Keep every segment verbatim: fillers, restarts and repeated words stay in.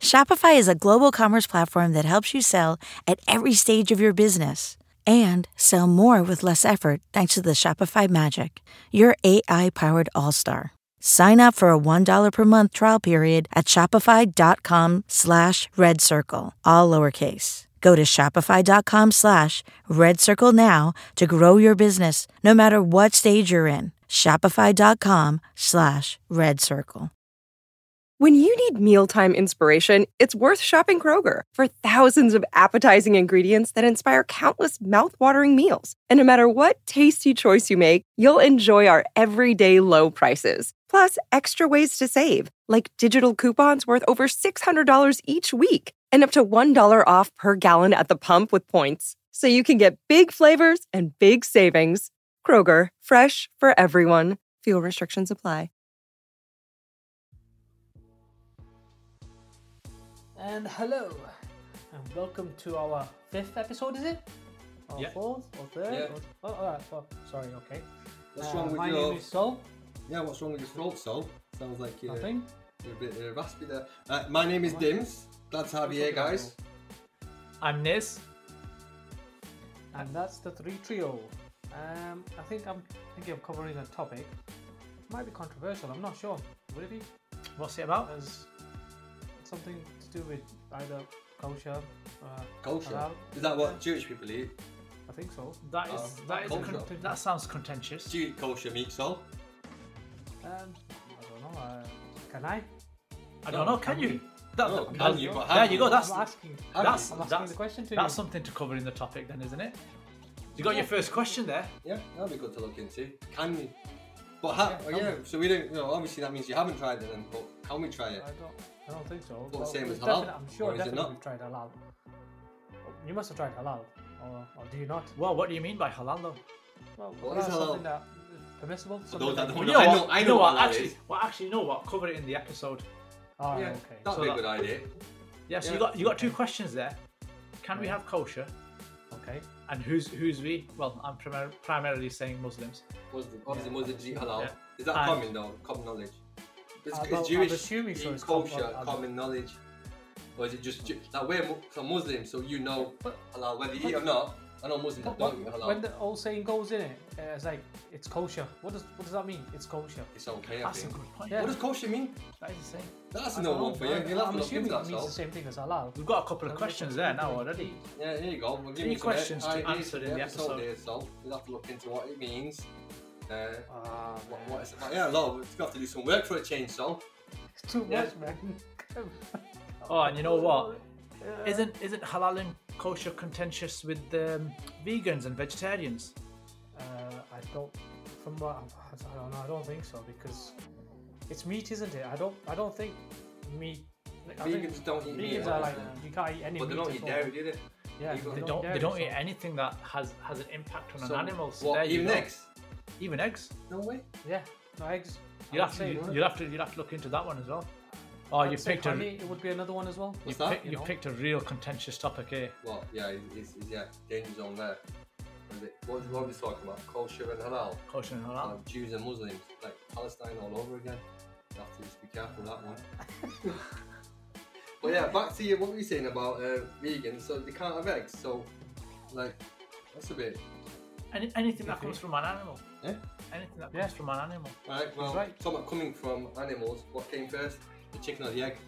Shopify is a global commerce platform that helps you sell at every stage of your business and sell more with less effort thanks to the Shopify Magic, your A I-powered all-star. Sign up for a one dollar per month trial period at shopify.com slash red circle, all lowercase. Go to shopify.com slash red circle now to grow your business no matter what stage you're in. Shopify.com slash red circle. When you need mealtime inspiration, it's worth shopping Kroger for thousands of appetizing ingredients that inspire countless mouthwatering meals. And no matter what tasty choice you make, you'll enjoy our everyday low prices. Plus, extra ways to save, like digital coupons worth over six hundred dollars each week and up to one dollar off per gallon at the pump with points. So you can get big flavors and big savings. Kroger, fresh for everyone. Fuel restrictions apply. And hello, and welcome to our fifth episode, is it? Or yeah. fourth, or third? Yeah. Or, oh, all right, oh, sorry, okay. What's uh, wrong with my your... name is Sol. Yeah, what's wrong with your throat, Sol? Sounds like you're, Nothing. you're a bit uh, raspy there. Uh, my name is Dims. Glad to have you here, guys. I'm Niz. And that's the three trio. Um, I think I'm thinking of covering a topic. Might be controversial, I'm not sure. Would it be? What's it about? As something to do with either kosher, uh, Kosher? halal. Is that what Jewish people eat? I think so. That is Oh, that is kosher. con- that sounds contentious. Do you eat kosher meat, Sol? Um, I don't know. Uh, can I? I don't No, know. Can can you? we? That, No, that- can you? But there have you go. you? That's I'm asking. that's I'm asking that's, the question to that's you. something to cover in the topic, then, isn't it? You got your first question there. Yeah, that'd be good to look into. Can you? But ha- Yeah, oh, can yeah, so we don't, you know, obviously that means you haven't tried it then, but can we try it? I don't. I don't think so. What, Well, same as it's halal? definite- I'm sure Or is it definitely not? we've tried halal. You must have tried halal, or, or do you not? Well, what do you mean by halal though? Well, What halal is halal? Something that is permissible. For something those that that- don't You know, I what? know, I You know what? what that Actually, is. well, actually, you know what? Cover it in the episode. Oh, Yeah, okay. that'd So be a that- good idea. Yeah. So Yeah. you got you got two questions there. Can we Yeah. have kosher? Okay. And who's who's we? Well, I'm primar- primarily saying Muslims. Muslim, obviously Yeah. Muslims eat halal. Yeah. Is that And- common though? Common knowledge? Is, Uh, is well, I'm Jewish assuming so, eat it's com- kosher uh, uh, common knowledge? Or is it just Jew- like we're mu- so Muslim, so you know But- halal whether you eat or not? I know Muslims that But don't eat halal. when the old saying goes in it, uh, it's like it's kosher. What does what does that mean? It's kosher. It's okay, I That's a think. good point. Yeah. What does kosher mean? That is the same. That's I no don't one know, for you. I- You'll have I'm to look assuming into it that, means so. the same thing as halal. We've got a couple of questions there now already. Yeah, here you go. We'll give Three you some questions to ideas answer for in the episode. Here, so you'll have to look into what it means. Uh, Ah, what, man. what is it? Yeah, a lot. We've got to do some work for a change, so. It's too Yeah. much, man. Oh, and you know what? Isn't isn't halal and kosher contentious with um, vegans and vegetarians? Uh, I don't. From what I don't know. I don't think so because it's meat, isn't it? I don't. I don't think meat. Like, I think Vegans don't eat meat. vegans are like obviously. you can't eat any But they meat. don't at eat all. dairy, do they? Yeah, They They No don't. They dairy, don't so- eat anything that has has an impact on So, an animal. So what, there you even go. eggs? Even eggs. No way. Yeah, no eggs. You'll I have would to. say, You, right? you'll have to. You'll have to look into that one as well. Oh, I'd you say picked a. honey, it would be another one as well. What's You that? pick, You you know? picked a real contentious topic here. Well, yeah, it's, it's yeah, danger zone there. Is it, what, what are we talking about? Kosher and halal? Kosher and halal. Uh, Jews and Muslims, like Palestine all over again. You have to just be careful with that one. But yeah, back to you, what were you saying about uh, vegans? So they can't have eggs, so like, that's a bit. Any, anything that comes from an animal. Yeah? Anything that comes Yeah. from an animal. Right, well, right. talking about coming from animals, what came first? The chicken or the egg?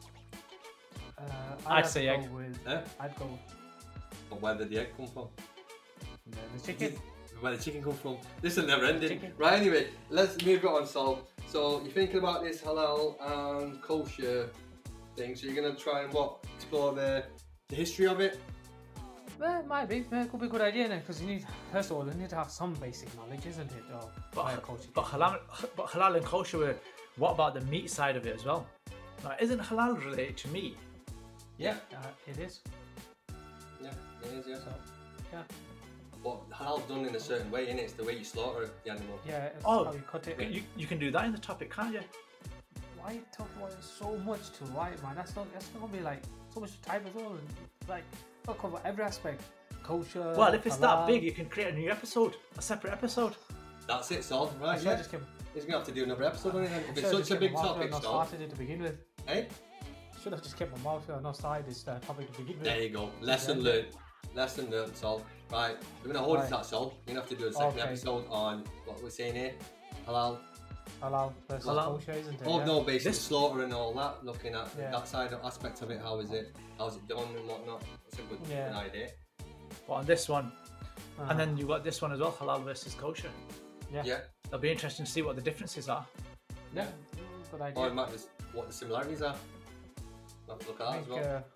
Uh, I'd have say to egg. Go with, Eh? I'd go Or where did the egg come from? the, the chicken. Where the chicken come from? This will never end. Chicken. Right, anyway, let's move it on. So, so you're thinking about this halal and kosher thing. So you're gonna try and what? Explore the the history of it. Well, it might be. Yeah, it could be a good idea because you need, first of all, you need to have some basic knowledge, isn't it? Of But, culture. but halal, but halal and kosher. were- What about the meat side of it as well? Like, isn't halal related to meat? yeah, uh, it is. Yeah, it is. Yeah. So, yeah, But halal's done in a certain way, innit? It's the way you slaughter the animal. yeah. It's Oh, how you cut it. You, you can do that in the topic, can't you? Why you talk about it so much to write, man? That's not. That's not gonna be like so much to type as well. And like, I'll cover every aspect. Kosher. Well, if it's halal. that big, you can create a new episode, a separate episode. That's it, Sol. I'm Right, sure I yeah. just came. He's gonna have to do another episode on it then. If I'm it's sure I such just a came big from Martha topic, and I Sol. started it to begin with. Hey? should have just kept my mouth uh, not started this uh, topic to begin with. There you go. Lesson Yeah. learned. Lesson learned, Sol. Right, we're gonna hold it Right. to that, Sol. You're gonna have to do a second Okay. episode on what we're saying here. Halal. Halal versus Halal. kosher, isn't it? Oh yeah? no, basically This- slaughter and all that. Looking at Yeah. that side of aspect of it. How is it? How's it done and whatnot? It's a good, Yeah. good idea. But on this one, Uh-huh. and then you got this one as well, halal versus kosher. yeah, Yeah. It'll be interesting to see what the differences are. yeah, mm, good idea. Or it might just what the similarities are. We'll have to look at I that as think, well.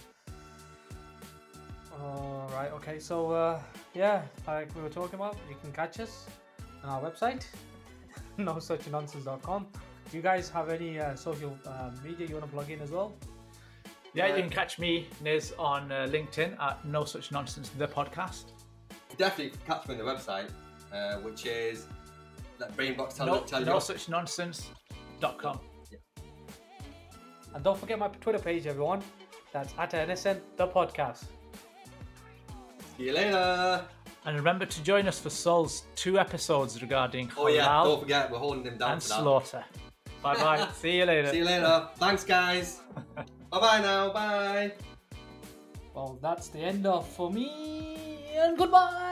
uh, all right, okay, so uh, yeah, like we were talking about, you can catch us on our website, no such nonsense dot com. Do you guys have any uh, social uh, media you want to plug in as well? Yeah, Uh, you can catch me, Niz, on uh, LinkedIn at No Such Nonsense, the podcast. Definitely catch me on the website, uh, which is let Brainbox tell, No, tell no you. such nonsense dot com. And don't forget my Twitter page, everyone. That's at N S N the podcast. See you later. And remember to join us for Sol's two episodes regarding Oh yeah, halal don't forget we're holding them down and for that. slaughter. Bye bye. See you later. See you later. Thanks, guys. Bye bye now. Bye. Well, that's the end of for me, and goodbye.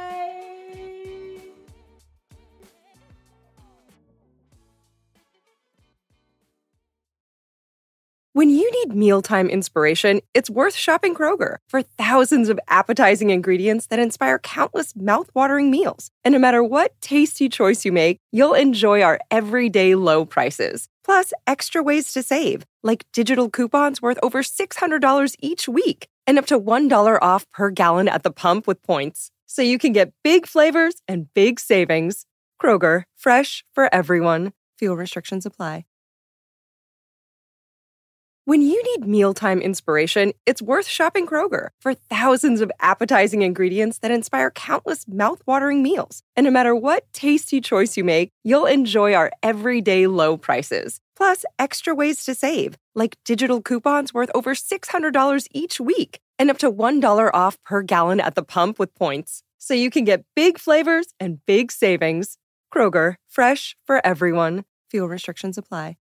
When you need mealtime inspiration, it's worth shopping Kroger for thousands of appetizing ingredients that inspire countless mouthwatering meals. And no matter what tasty choice you make, you'll enjoy our everyday low prices. Plus, extra ways to save, like digital coupons worth over six hundred dollars each week and up to one dollar off per gallon at the pump with points. So you can get big flavors and big savings. Kroger, fresh for everyone. Fuel restrictions apply. When you need mealtime inspiration, it's worth shopping Kroger for thousands of appetizing ingredients that inspire countless mouthwatering meals. And no matter what tasty choice you make, you'll enjoy our everyday low prices. Plus, extra ways to save, like digital coupons worth over six hundred dollars each week and up to one dollar off per gallon at the pump with points. So you can get big flavors and big savings. Kroger, fresh for everyone. Fuel restrictions apply.